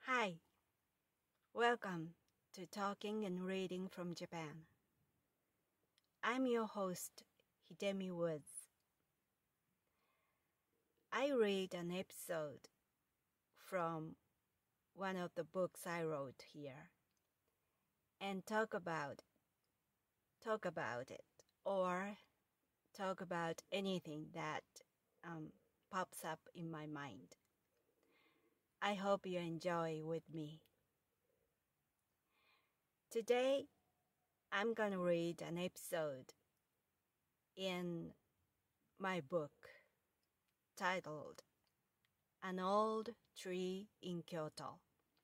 Hi, welcome to Talking and Reading from Japan. I'm your host, Hidemi Woods. I read an episode from one of the books I wrote here and talk about it or talk about anything that pops up in my mind. I hope you enjoy with me. Today, I'm gonna read an episode in my book titled An Old Tree in Kyoto.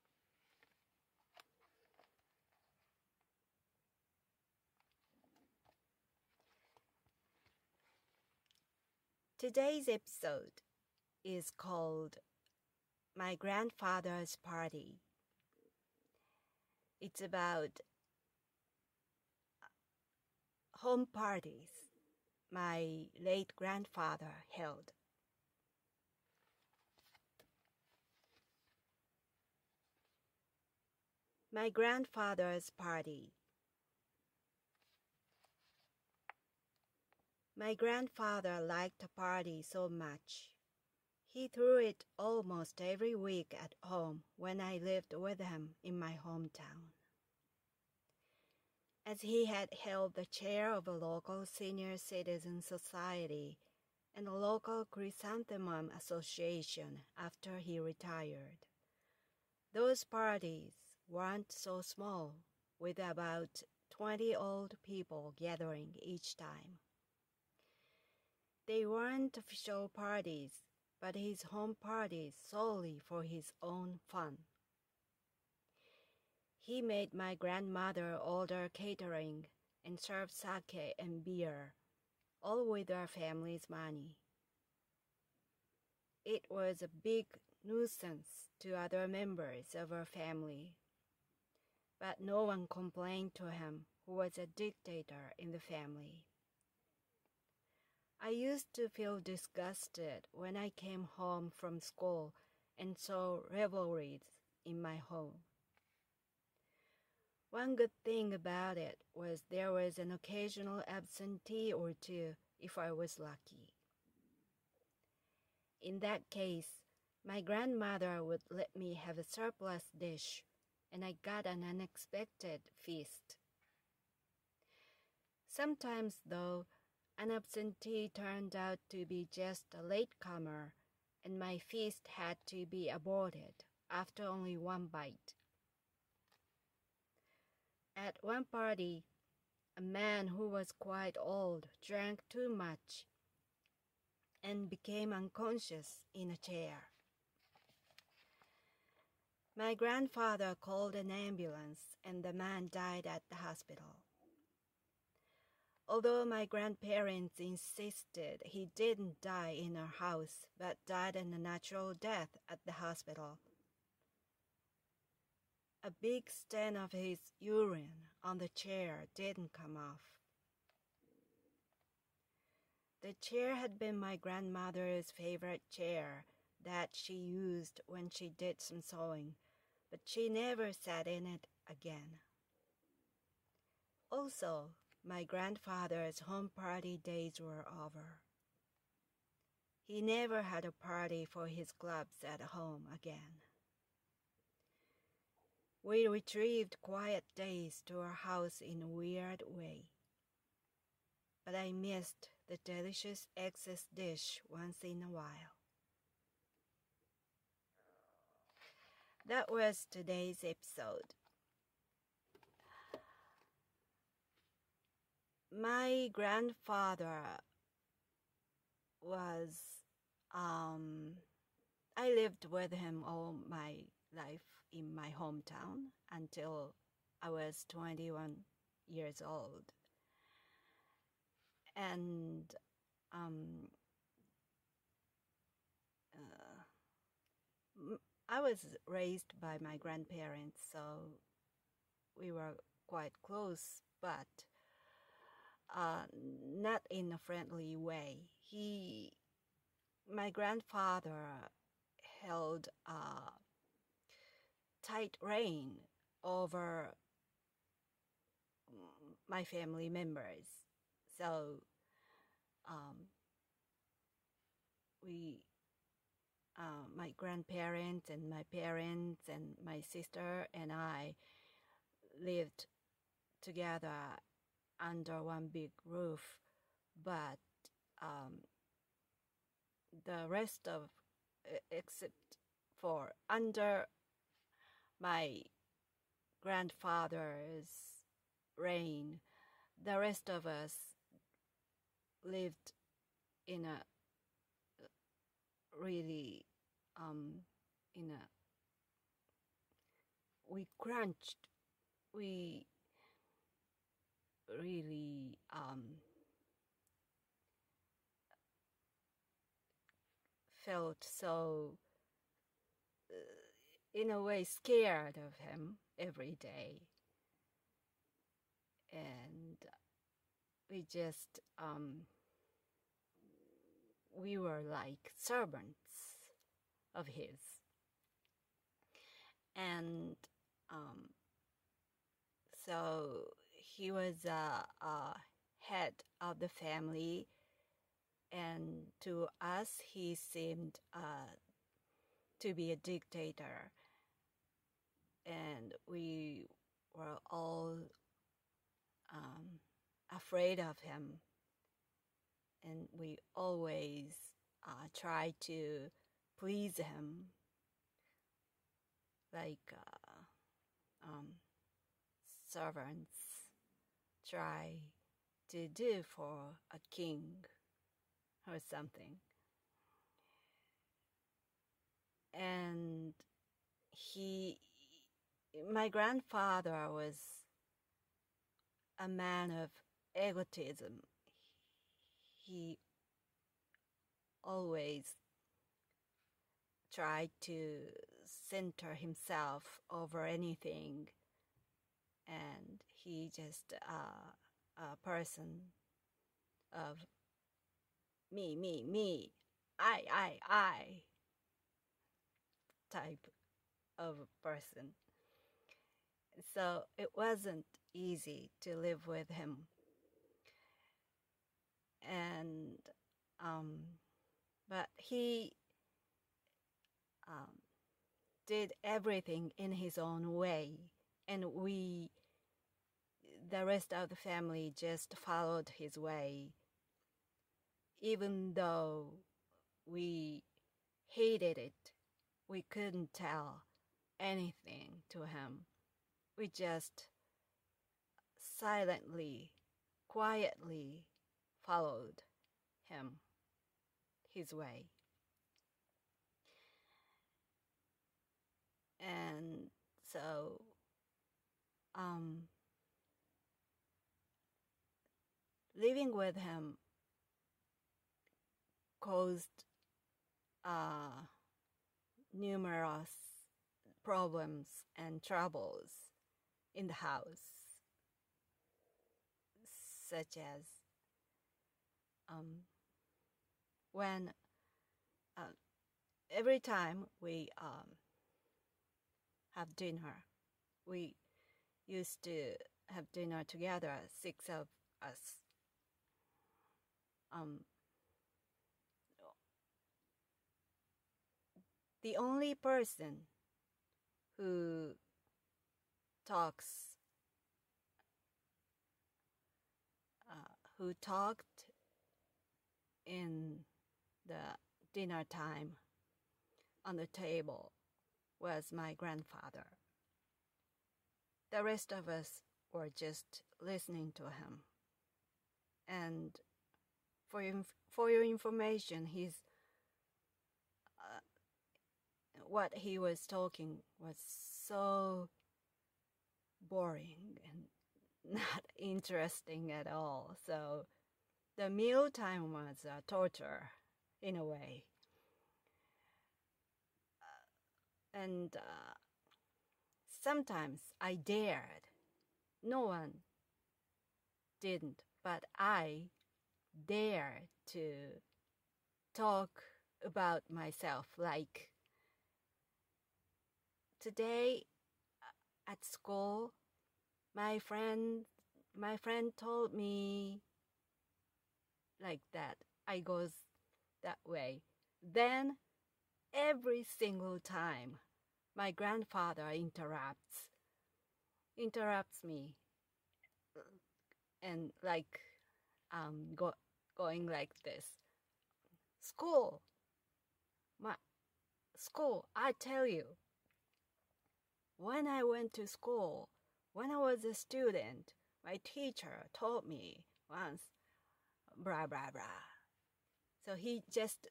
Today's episode is called My Grandfather's Party. It's about home parties my late grandfather held. My grandfather's party. My grandfather liked a party so much. He threw it almost every week at home when I lived with him in my hometown. As he had held the chair of a local senior citizen society and a local chrysanthemum association after he retired. Those parties weren't so small, with about 20 old people gathering each time. They weren't official parties, but his home parties solely for his own fun. He made my grandmother order catering and serve sake and beer, all with our family's money. It was a big nuisance to other members of our family, but no one complained to him, who was a dictator in the family. I used to feel disgusted when I came home from school and saw revelries in my home. One good thing about it was there was an occasional absentee or two if I was lucky. In that case, my grandmother would let me have a surplus dish, and I got an unexpected feast. Sometimes, though, an absentee turned out to be just a latecomer, and my feast had to be aborted after only one bite. At one party, a man who was quite old drank too much and became unconscious in a chair. My grandfather called an ambulance and the man died at the hospital. Although my grandparents insisted he didn't die in our house but died a natural death at the hospital. A big stain of his urine on the chair didn't come off. The chair had been my grandmother's favorite chair that she used when she did some sewing, but she never sat in it again. Also, my grandfather's home party days were over. He never had a party for his clubs at home again. We retrieved quiet days to our house in a weird way. But I missed the delicious excess dish once in a while. That was today's episode. My grandfather was, I lived with him all my life in my hometown until I was 21 years old. And I was raised by my grandparents, so we were quite close, but not in a friendly way. My grandfather held tight rein over my family members. So we, my grandparents and my parents and my sister and I lived together under one big roof, but the rest of, except for under my grandfather's reign, the rest of us lived in a really, in a, we crunched, we really felt so, in a way, scared of him every day. And we just, we were like servants of his. And so he was a head of the family, and to us he seemed to be a dictator, and we were all afraid of him, and we always tried to please him, like servants try to do for a king or something. And my grandfather was a man of egotism. He always tried to center himself over anything, and he just a person of me, I type of person. So it wasn't easy to live with him. And but he did everything in his own way, and we, the rest of the family, just followed his way, even though we hated it. We couldn't tell anything to him. We just silently, quietly followed him, his way. And so living with him caused numerous problems and troubles in the house, such as when every time we have dinner, we used to have dinner together, 6 of us. The only person who talks, who talked in the dinner time on the table was my grandfather. The rest of us were just listening to him. And for your information, what he was talking was so boring and not interesting at all. So the mealtime was a torture in a way. And sometimes I dared. No one didn't, but I dared to talk about myself. Like, today at school, my friend told me like that. I goes that way. Then every single time my grandfather interrupts me and like going like this. School, my school, I tell you, when I went to school, when I was a student, my teacher told me once, blah, blah, blah. So he just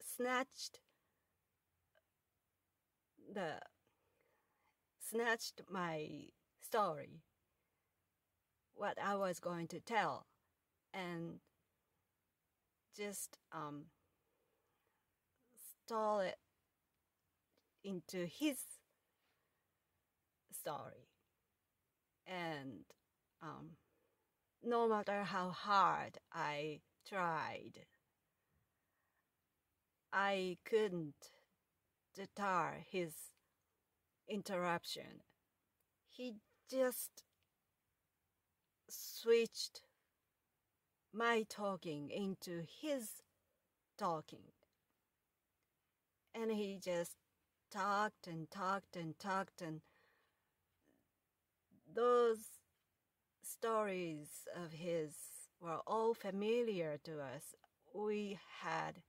snatched my story, what I was going to tell, and just stole it into his story. And no matter how hard I tried, I couldn't deter his interruption. He just switched my talking into his talking. And he just talked and talked and talked, and those stories of his were all familiar to us. We had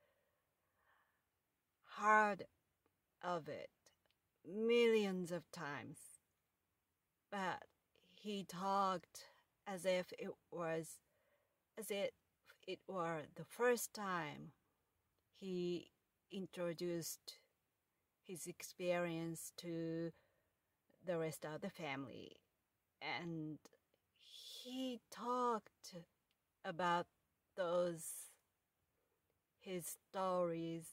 heard of it millions of times, but he talked as if it were the first time he introduced his experience to the rest of the family. And he talked about his stories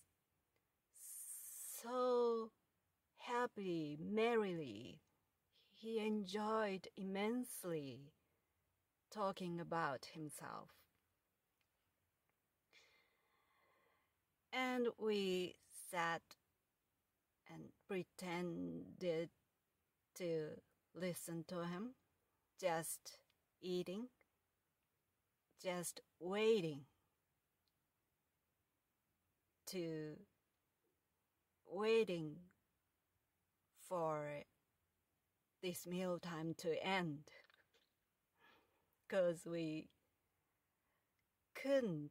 so happily, merrily. He enjoyed immensely talking about himself. And we sat and pretended to listen to him, just eating, just waiting for this mealtime to end, because we couldn't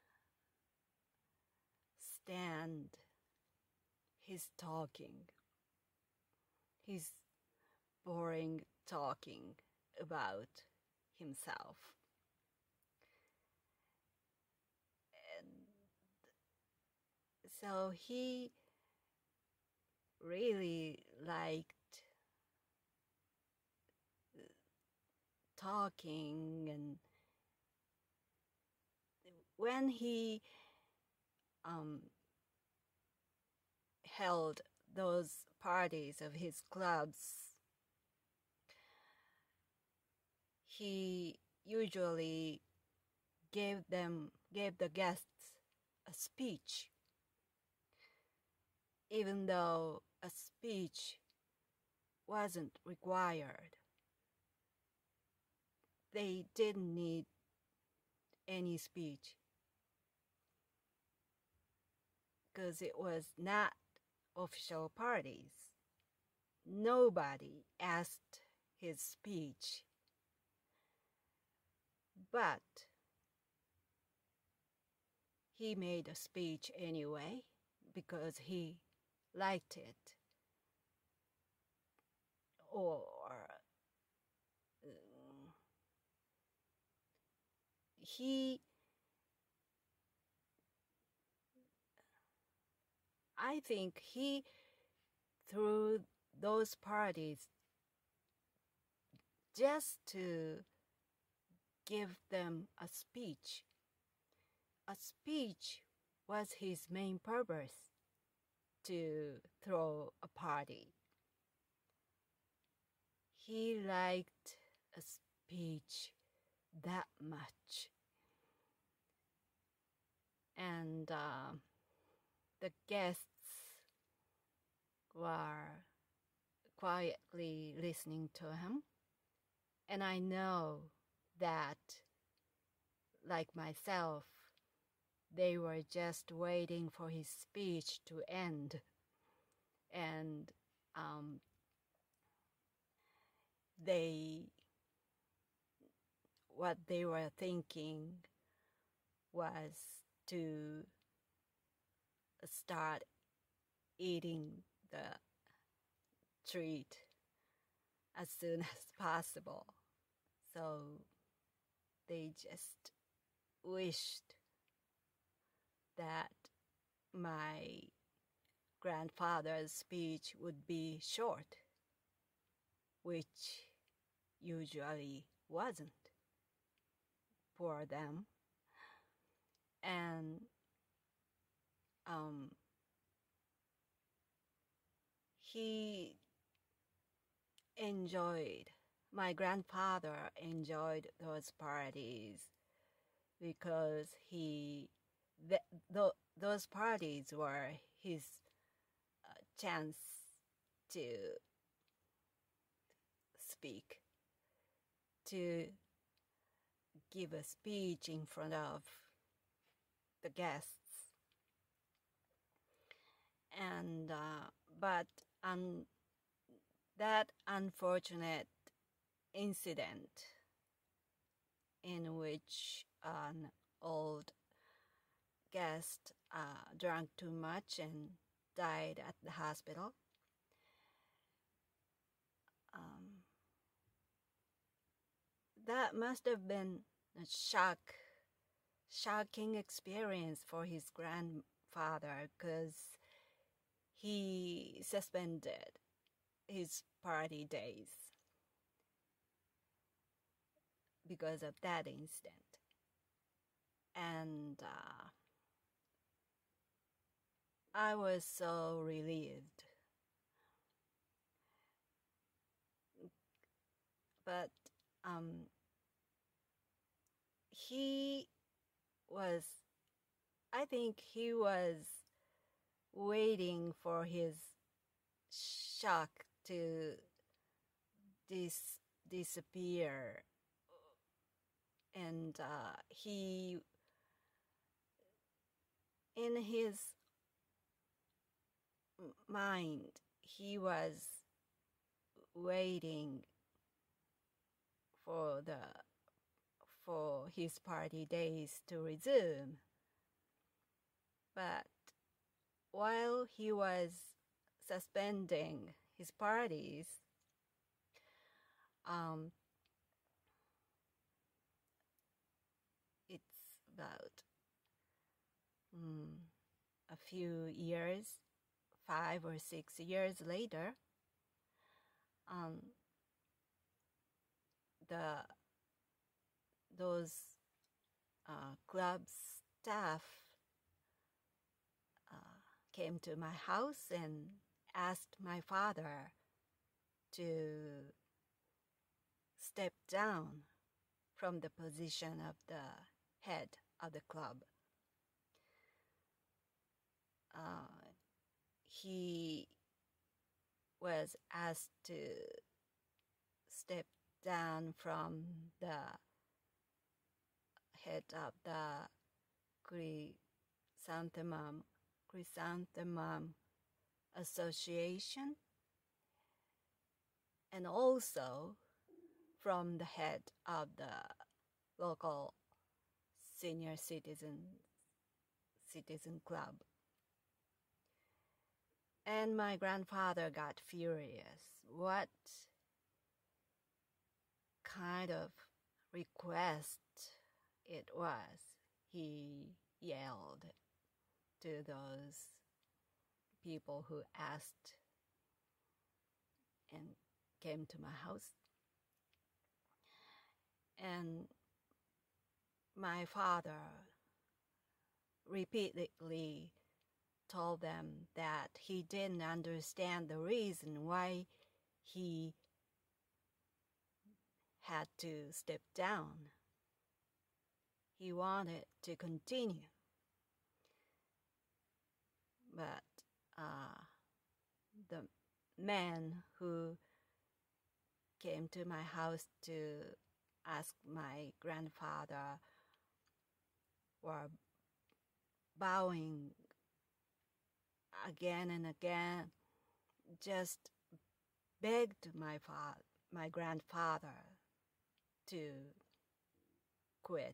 stand his talking, his boring talking about himself. And so he really liked talking, and when he held those parties of his clubs, he usually gave the guests a speech, even though a speech wasn't required. They didn't need any speech because it was not official parties. Nobody asked his speech, but he made a speech anyway because he liked it. Or I think he threw those parties just to give them a speech. A speech was his main purpose, to throw a party. He liked a speech that much. And the guests were quietly listening to him. And I know that, like myself, they were just waiting for his speech to end. And what they were thinking was to start eating the treat as soon as possible. So they just wished that my grandfather's speech would be short, which usually wasn't for them. And my grandfather enjoyed those parties because those parties were his chance to speak, to give a speech in front of the guests. And but that unfortunate incident in which an old guest drank too much and died at the hospital, that must have been a shocking experience for his grandfather, because he suspended his party days because of that incident. And I was so relieved. But I think he was waiting for his shock to disappear. And in his mind, he was waiting for his party days to resume. But while he was suspending his parties, it's about a few years, 5 or 6 years later, those club staff came to my house and asked my father to step down from the position of the head of the club. He was asked to step down from the head of the Chrysanthemum Association, and also from the head of the local senior citizen club. And my grandfather got furious. What kind of request it was? He yelled to those people who asked and came to my house. And my father repeatedly told them that he didn't understand the reason why he had to step down. He wanted to continue. But man who came to my house to ask my grandfather were bowing again and again, just begged my grandfather to quit.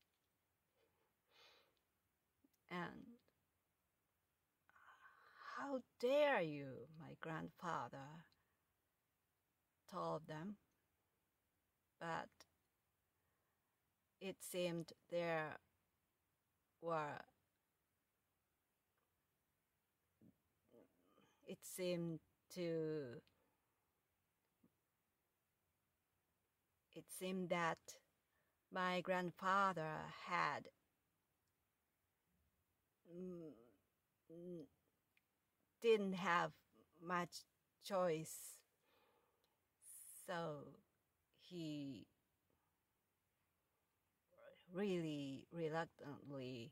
And how dare you, my grandfather told them. But it seemed were it seemed that my grandfather had didn't have much choice, so he really reluctantly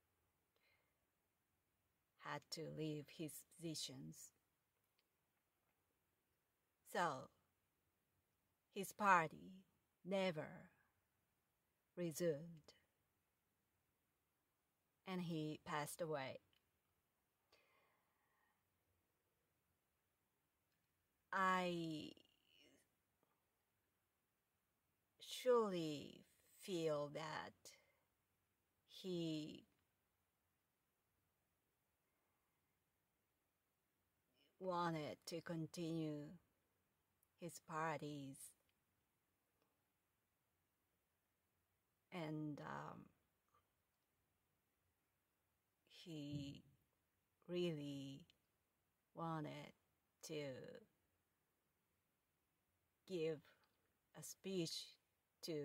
had to leave his positions. So his party never resumed, and he passed away. I surely feel that he wanted to continue his parties, and he really wanted to give a speech to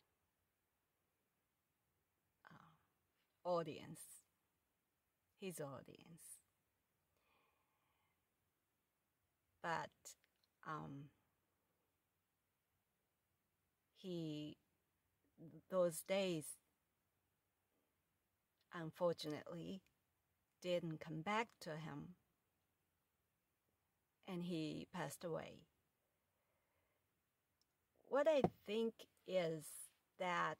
his audience. But those days, unfortunately, didn't come back to him, and he passed away. What I think is that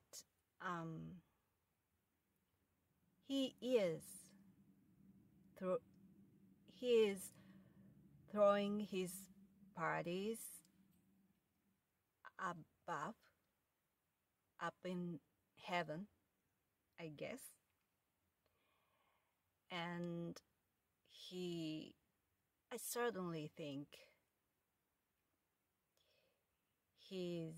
he is throwing his parties above, up in heaven, I guess. And I certainly think he's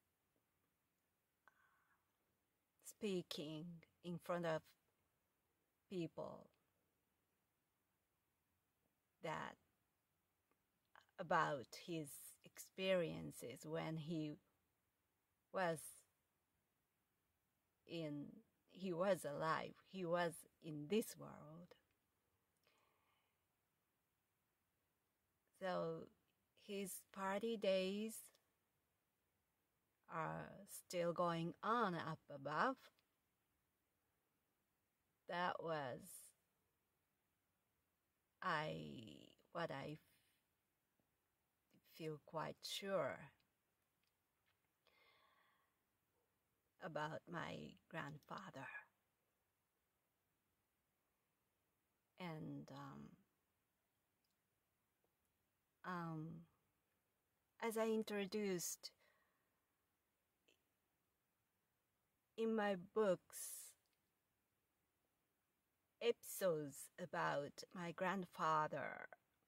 speaking in front of people that about his experiences when he was alive, he was in this world. So his party days are still going on up above. That was what I feel quite sure about my grandfather. And as I introduced in my books, episodes about my grandfather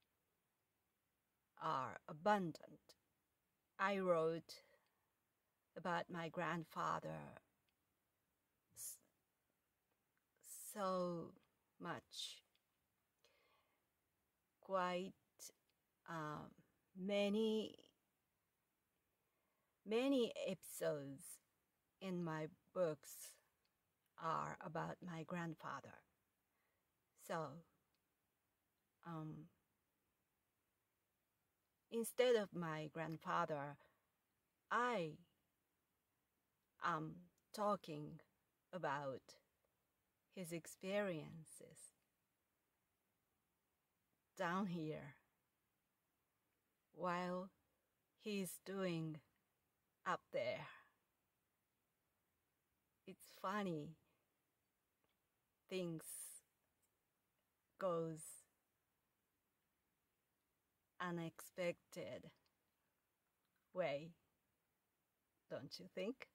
are abundant. I wrote about my grandfather so much, quite many episodes in my books are about my grandfather. So instead of my grandfather, I am talking about his experiences down here while he's doing up there. It's funny. Things goes unexpected way, don't you think?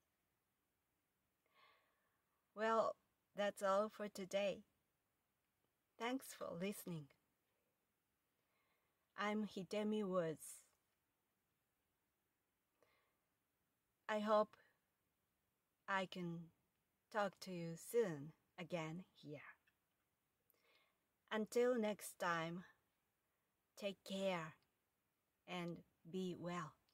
Well, that's all for today. Thanks for listening. I'm Hidemi Woods. I hope I can talk to you soon again here. Until next time, take care and be well.